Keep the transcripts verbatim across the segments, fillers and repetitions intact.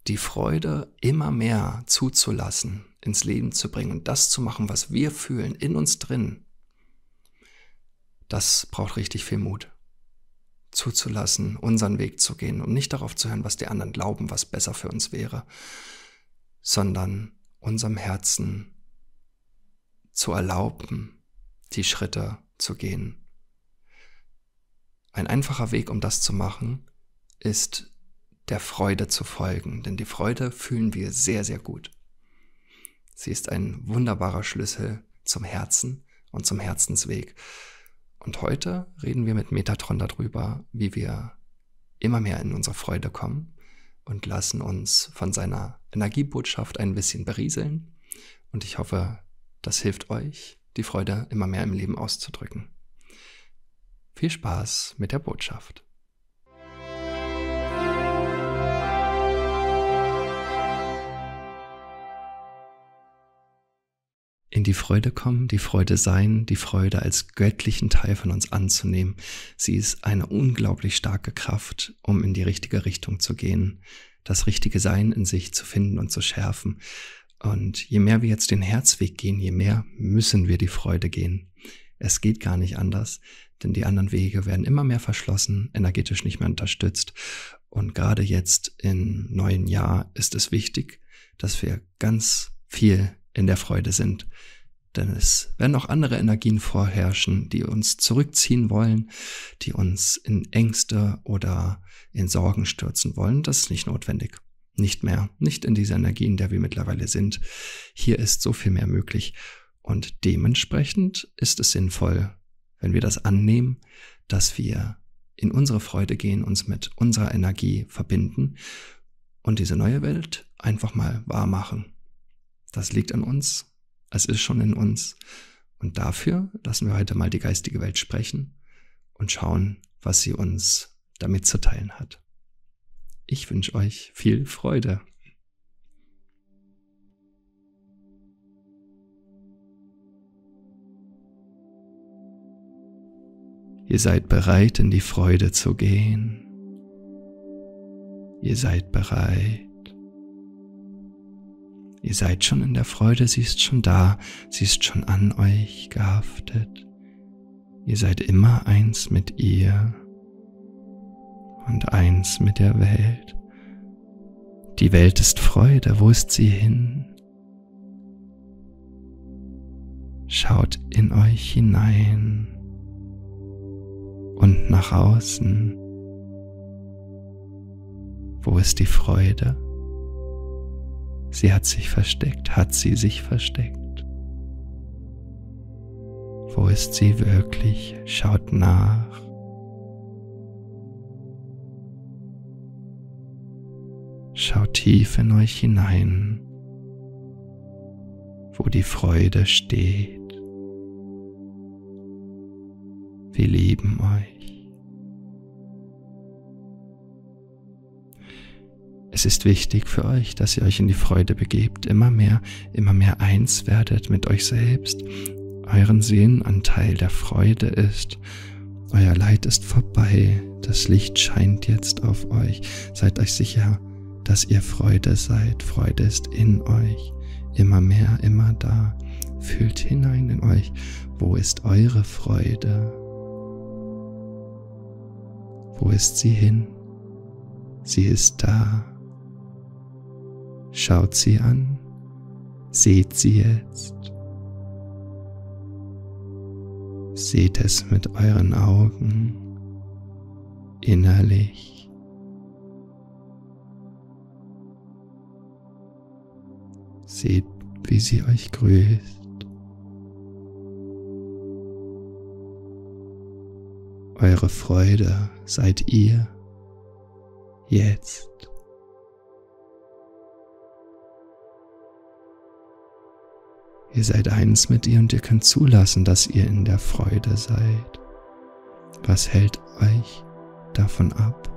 die Freude immer mehr zuzulassen, ins Leben zu bringen und das zu machen, was wir fühlen, in uns drin, das braucht richtig viel Mut. Zuzulassen, unseren Weg zu gehen und nicht darauf zu hören, was die anderen glauben, was besser für uns wäre, sondern unserem Herzen zu erlauben, die Schritte zu gehen. Ein einfacher Weg, um das zu machen, ist der Freude zu folgen, denn die Freude fühlen wir sehr, sehr gut. Sie ist ein wunderbarer Schlüssel zum Herzen und zum Herzensweg. Und heute reden wir mit Metatron darüber, wie wir immer mehr in unsere Freude kommen und lassen uns von seiner Energiebotschaft ein bisschen berieseln. Und ich hoffe, das hilft euch, die Freude immer mehr im Leben auszudrücken. Viel Spaß mit der Botschaft. In die Freude kommen, die Freude sein, die Freude als göttlichen Teil von uns anzunehmen. Sie ist eine unglaublich starke Kraft, um in die richtige Richtung zu gehen, das richtige Sein in sich zu finden und zu schärfen. Und je mehr wir jetzt den Herzweg gehen, je mehr müssen wir die Freude gehen. Es geht gar nicht anders, denn die anderen Wege werden immer mehr verschlossen, energetisch nicht mehr unterstützt. Und gerade jetzt im neuen Jahr ist es wichtig, dass wir ganz viel in der Freude sind. Denn es werden auch andere Energien vorherrschen, die uns zurückziehen wollen, die uns in Ängste oder in Sorgen stürzen wollen. Das ist nicht notwendig. Nicht mehr. Nicht in dieser Energie, in der wir mittlerweile sind. Hier ist so viel mehr möglich. Und dementsprechend ist es sinnvoll, wenn wir das annehmen, dass wir in unsere Freude gehen, uns mit unserer Energie verbinden und diese neue Welt einfach mal wahr machen. Das liegt an uns, es ist schon in uns und dafür lassen wir heute mal die geistige Welt sprechen und schauen, was sie uns damit zu teilen hat. Ich wünsche euch viel Freude. Ihr seid bereit, in die Freude zu gehen. Ihr seid bereit. Ihr seid schon in der Freude, sie ist schon da, sie ist schon an euch gehaftet. Ihr seid immer eins mit ihr und eins mit der Welt. Die Welt ist Freude, wo ist sie hin? Schaut in euch hinein und nach außen. Wo ist die Freude? Sie hat sich versteckt, hat sie sich versteckt? Wo ist sie wirklich? Schaut nach. Schaut tief in euch hinein, wo die Freude steht. Wir lieben euch. Es ist wichtig für euch, dass ihr euch in die Freude begebt, immer mehr, immer mehr eins werdet mit euch selbst, euren Seelenanteil der Freude ist. Euer Leid ist vorbei, das Licht scheint jetzt auf euch. Seid euch sicher, dass ihr Freude seid. Freude ist in euch, immer mehr, immer da. Fühlt hinein in euch, wo ist eure Freude? Wo ist sie hin? Sie ist da. Schaut sie an, seht sie jetzt. Seht es mit euren Augen, innerlich. Seht, wie sie euch grüßt. Eure Freude seid ihr jetzt. Ihr seid eins mit ihr und ihr könnt zulassen, dass ihr in der Freude seid. Was hält euch davon ab?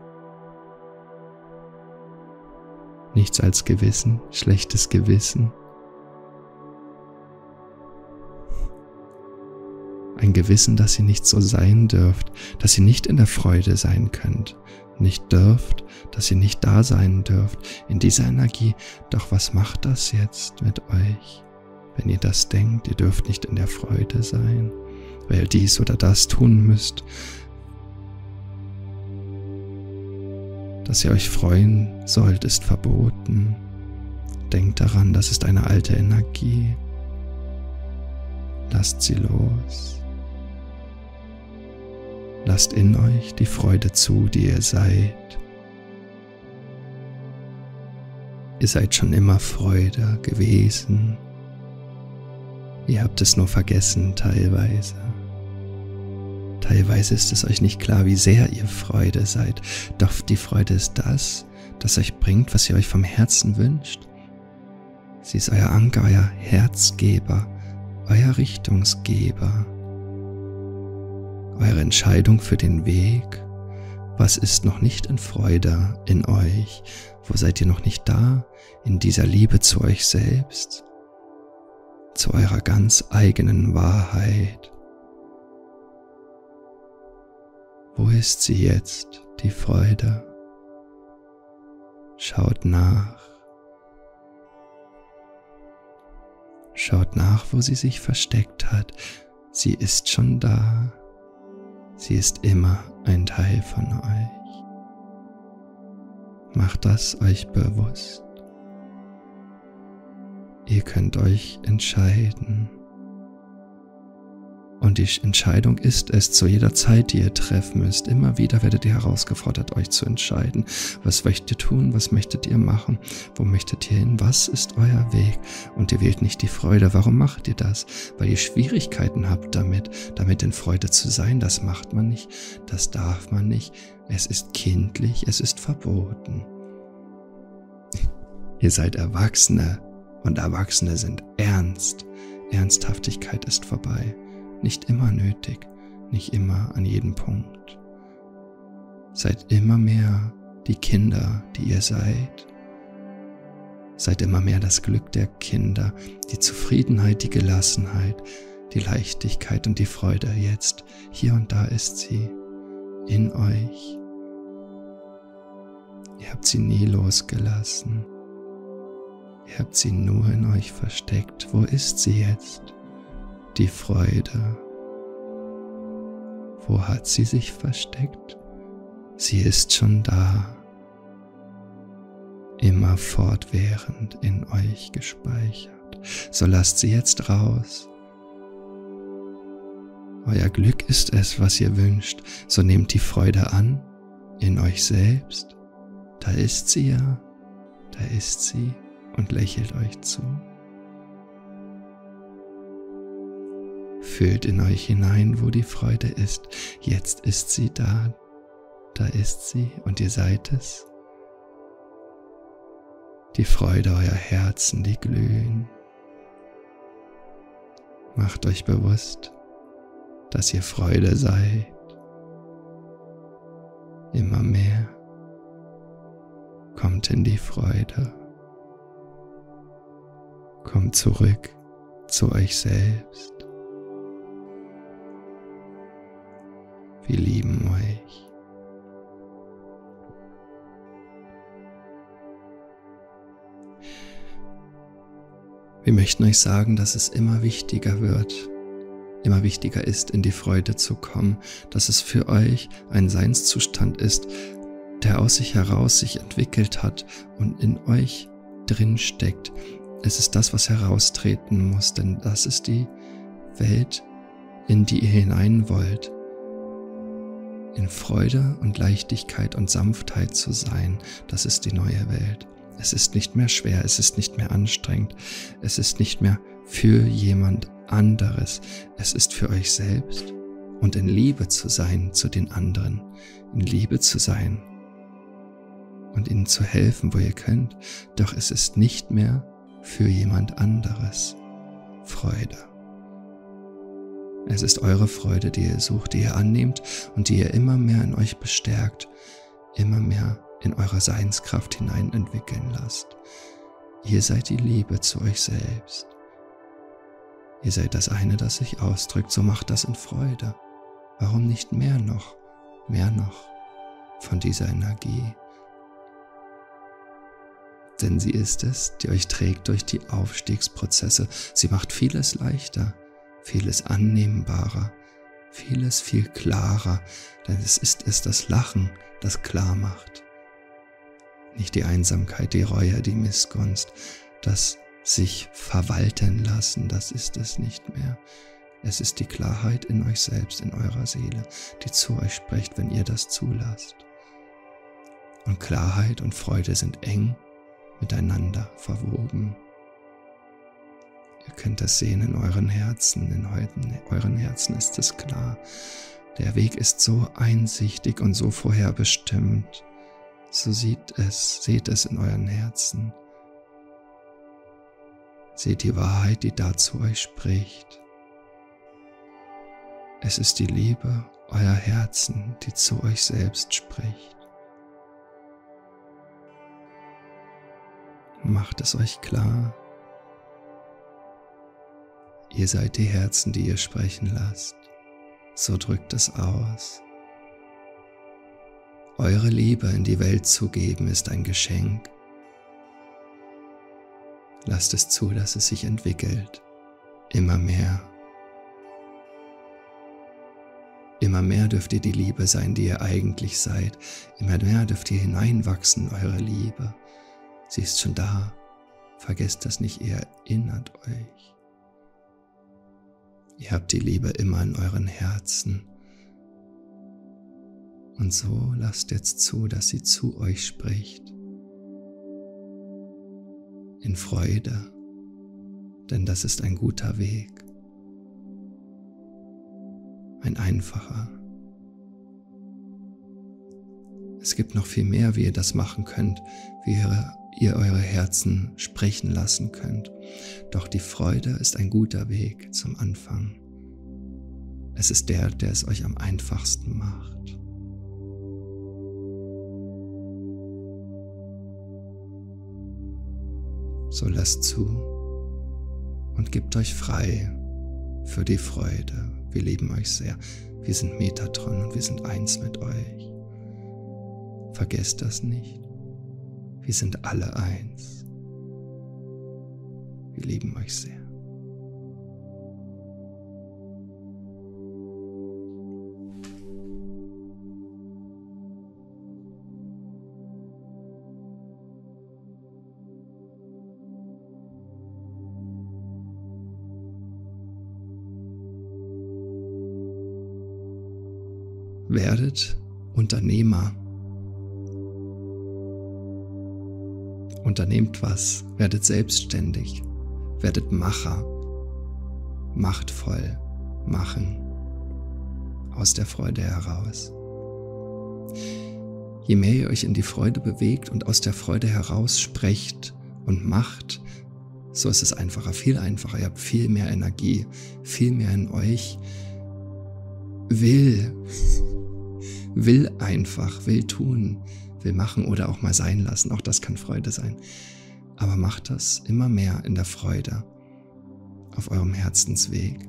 Nichts als Gewissen, schlechtes Gewissen. Ein Gewissen, dass ihr nicht so sein dürft, dass ihr nicht in der Freude sein könnt, nicht dürft, dass ihr nicht da sein dürft in dieser Energie. Doch was macht das jetzt mit euch, wenn ihr das denkt, ihr dürft nicht in der Freude sein, weil ihr dies oder das tun müsst, dass ihr euch freuen sollt, ist verboten. Denkt daran, das ist eine alte Energie. Lasst sie los. Lasst in euch die Freude zu, die ihr seid. Ihr seid schon immer Freude gewesen. Ihr habt es nur vergessen teilweise. Teilweise ist es euch nicht klar, wie sehr ihr Freude seid. Doch die Freude ist das, das euch bringt, was ihr euch vom Herzen wünscht. Sie ist euer Anker, euer Herzgeber, euer Richtungsgeber. Eure Entscheidung für den Weg. Was ist noch nicht in Freude in euch? Wo seid ihr noch nicht da? In dieser Liebe zu euch selbst? Zu eurer ganz eigenen Wahrheit? Wo ist sie jetzt, die Freude? Schaut nach. Schaut nach, wo sie sich versteckt hat. Sie ist schon da. Sie ist immer ein Teil von euch. Macht das euch bewusst. Ihr könnt euch entscheiden. Und die Entscheidung ist es zu jeder Zeit, die ihr treffen müsst. Immer wieder werdet ihr herausgefordert, euch zu entscheiden. Was möchtet ihr tun? Was möchtet ihr machen? Wo möchtet ihr hin? Was ist euer Weg? Und ihr wählt nicht die Freude. Warum macht ihr das? Weil ihr Schwierigkeiten habt damit, damit in Freude zu sein. Das macht man nicht. Das darf man nicht. Es ist kindlich. Es ist verboten. Ihr seid Erwachsene. Und Erwachsene sind ernst. Ernsthaftigkeit ist vorbei. Nicht immer nötig, nicht immer an jedem Punkt. Seid immer mehr die Kinder, die ihr seid. Seid immer mehr das Glück der Kinder, die Zufriedenheit, die Gelassenheit, die Leichtigkeit und die Freude jetzt. Hier und da ist sie, in euch. Ihr habt sie nie losgelassen. Ihr habt sie nur in euch versteckt. Wo ist sie jetzt? Die Freude. Wo hat sie sich versteckt? Sie ist schon da, immer fortwährend in euch gespeichert. So lasst sie jetzt raus. Euer Glück ist es, was ihr wünscht. So nehmt die Freude an, in euch selbst. Da ist sie ja, da ist sie und lächelt euch zu. Fühlt in euch hinein, wo die Freude ist. Jetzt ist sie da. Da ist sie und ihr seid es. Die Freude eurer Herzen, die glühen. Macht euch bewusst, dass ihr Freude seid. Immer mehr. Kommt in die Freude. Kommt zurück zu euch selbst. Wir lieben euch. Wir möchten euch sagen, dass es immer wichtiger wird, immer wichtiger ist, in die Freude zu kommen, dass es für euch ein Seinszustand ist, der aus sich heraus sich entwickelt hat und in euch drin steckt. Es ist das, was heraustreten muss, denn das ist die Welt, in die ihr hinein wollt. In Freude und Leichtigkeit und Sanftheit zu sein, das ist die neue Welt. Es ist nicht mehr schwer, es ist nicht mehr anstrengend, es ist nicht mehr für jemand anderes, es ist für euch selbst und in Liebe zu sein zu den anderen, in Liebe zu sein und ihnen zu helfen, wo ihr könnt, doch es ist nicht mehr für jemand anderes. Freude. Es ist eure Freude, die ihr sucht, die ihr annehmt und die ihr immer mehr in euch bestärkt, immer mehr in eure Seinskraft hinein entwickeln lasst. Ihr seid die Liebe zu euch selbst. Ihr seid das eine, das sich ausdrückt, so macht das in Freude. Warum nicht mehr noch, mehr noch von dieser Energie? Denn sie ist es, die euch trägt durch die Aufstiegsprozesse. Sie macht vieles leichter, vieles annehmbarer, vieles viel klarer, denn es ist es das Lachen, das klar macht. Nicht die Einsamkeit, die Reue, die Missgunst, das sich verwalten lassen, das ist es nicht mehr. Es ist die Klarheit in euch selbst, in eurer Seele, die zu euch spricht, wenn ihr das zulasst. Und Klarheit und Freude sind eng miteinander verwoben. Ihr könnt das sehen in euren Herzen, in euren Herzen ist es klar. Der Weg ist so einsichtig und so vorherbestimmt. So sieht es, seht es in euren Herzen. Seht die Wahrheit, die da zu euch spricht. Es ist die Liebe, euer Herzen, die zu euch selbst spricht. Macht es euch klar. Ihr seid die Herzen, die ihr sprechen lasst. So drückt es aus. Eure Liebe in die Welt zu geben, ist ein Geschenk. Lasst es zu, dass es sich entwickelt. Immer mehr. Immer mehr dürft ihr die Liebe sein, die ihr eigentlich seid. Immer mehr dürft ihr hineinwachsen in eure Liebe. Sie ist schon da. Vergesst das nicht, ihr erinnert euch. Ihr habt die Liebe immer in euren Herzen. Und so lasst jetzt zu, dass sie zu euch spricht. In Freude, denn das ist ein guter Weg. Ein einfacher. Es gibt noch viel mehr, wie ihr das machen könnt, wie ihr, ihr eure Herzen sprechen lassen könnt. Doch die Freude ist ein guter Weg zum Anfang. Es ist der, der es euch am einfachsten macht. So lasst zu und gebt euch frei für die Freude. Wir lieben euch sehr. Wir sind Metatron und wir sind eins mit euch. Vergesst das nicht. Wir sind alle eins. Wir lieben euch sehr. Werdet Unternehmer. Unternehmt was, werdet selbstständig, werdet Macher, machtvoll, machen, aus der Freude heraus. Je mehr ihr euch in die Freude bewegt und aus der Freude heraus sprecht und macht, so ist es einfacher, viel einfacher. Ihr habt viel mehr Energie, viel mehr in euch. Will, will einfach, will tun, will machen oder auch mal sein lassen. Auch das kann Freude sein. Aber macht das immer mehr in der Freude auf eurem Herzensweg.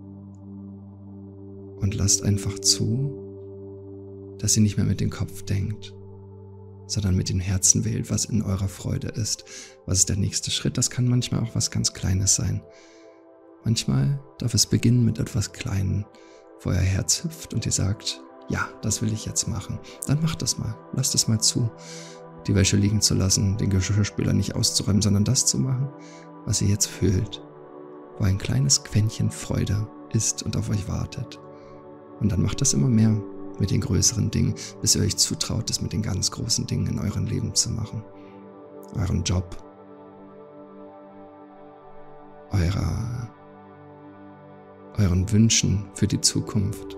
Und lasst einfach zu, dass ihr nicht mehr mit dem Kopf denkt, sondern mit dem Herzen wählt, was in eurer Freude ist. Was ist der nächste Schritt? Das kann manchmal auch was ganz Kleines sein. Manchmal darf es beginnen mit etwas Kleinem, wo euer Herz hüpft und ihr sagt, ja, das will ich jetzt machen. Dann macht das mal. Lasst es mal zu, die Wäsche liegen zu lassen, den Geschirrspüler nicht auszuräumen, sondern das zu machen, was ihr jetzt fühlt, wo ein kleines Quäntchen Freude ist und auf euch wartet. Und dann macht das immer mehr mit den größeren Dingen, bis ihr euch zutraut, es mit den ganz großen Dingen in eurem Leben zu machen. Euren Job, eurer, euren Wünschen für die Zukunft,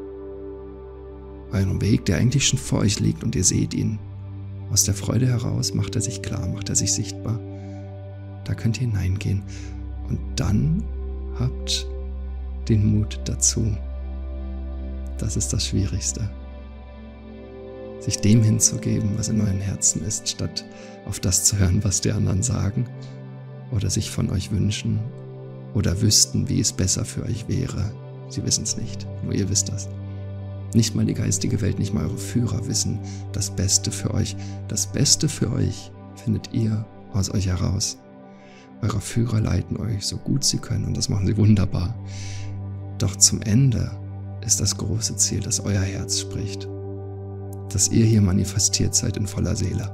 euren Weg, der eigentlich schon vor euch liegt und ihr seht ihn. Aus der Freude heraus macht er sich klar, macht er sich sichtbar. Da könnt ihr hineingehen und dann habt den Mut dazu. Das ist das Schwierigste. Sich dem hinzugeben, was in euren Herzen ist, statt auf das zu hören, was die anderen sagen oder sich von euch wünschen oder wüssten, wie es besser für euch wäre. Sie wissen es nicht, nur ihr wisst das. Nicht mal die geistige Welt, nicht mal eure Führer wissen das Beste für euch. Das Beste für euch findet ihr aus euch heraus. Eure Führer leiten euch so gut sie können und das machen sie wunderbar. Doch zum Ende ist das große Ziel, dass euer Herz spricht. Dass ihr hier manifestiert seid in voller Seele.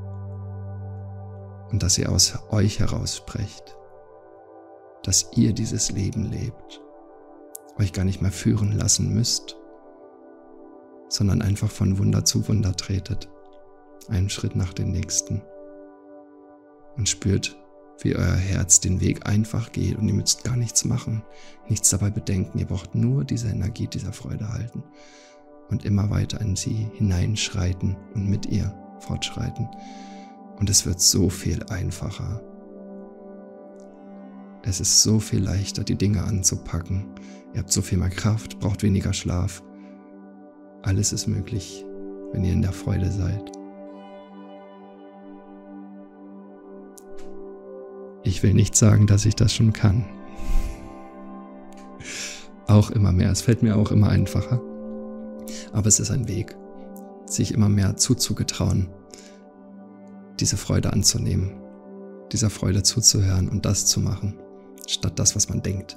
Und dass ihr aus euch heraus sprecht. Dass ihr dieses Leben lebt. Euch gar nicht mehr führen lassen müsst, sondern einfach von Wunder zu Wunder tretet, einen Schritt nach dem nächsten und spürt, wie euer Herz den Weg einfach geht und ihr müsst gar nichts machen, nichts dabei bedenken, ihr braucht nur diese Energie dieser Freude halten und immer weiter in sie hineinschreiten und mit ihr fortschreiten und es wird so viel einfacher. Es ist so viel leichter, die Dinge anzupacken. Ihr habt so viel mehr Kraft, braucht weniger Schlaf. Alles ist möglich, wenn ihr in der Freude seid. Ich will nicht sagen, dass ich das schon kann. Auch immer mehr. Es fällt mir auch immer einfacher. Aber es ist ein Weg, sich immer mehr zuzugetrauen, diese Freude anzunehmen, dieser Freude zuzuhören und das zu machen, statt das, was man denkt.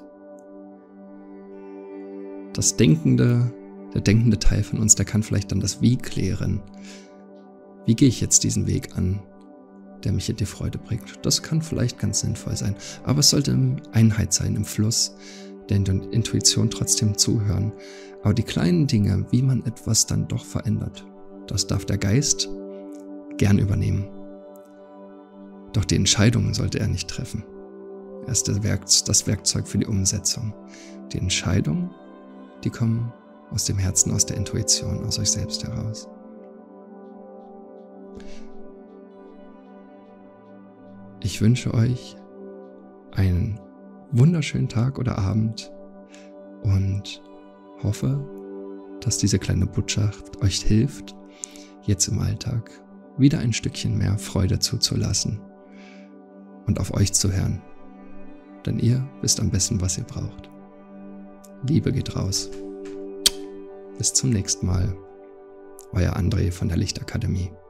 Das Denkende, der denkende Teil von uns, der kann vielleicht dann das Wie klären. Wie gehe ich jetzt diesen Weg an, der mich in die Freude bringt? Das kann vielleicht ganz sinnvoll sein, aber es sollte in Einheit sein, im Fluss, der Intuition trotzdem zuhören. Aber die kleinen Dinge, wie man etwas dann doch verändert, das darf der Geist gern übernehmen. Doch die Entscheidungen sollte er nicht treffen. Er ist das Werk- das Werkzeug für die Umsetzung. Die Entscheidungen, die kommen aus dem Herzen, aus der Intuition, aus euch selbst heraus. Ich wünsche euch einen wunderschönen Tag oder Abend und hoffe, dass diese kleine Botschaft euch hilft, jetzt im Alltag wieder ein Stückchen mehr Freude zuzulassen und auf euch zu hören. Denn ihr wisst am besten, was ihr braucht. Liebe geht raus. Bis zum nächsten Mal. Euer André von der Lichtakademie.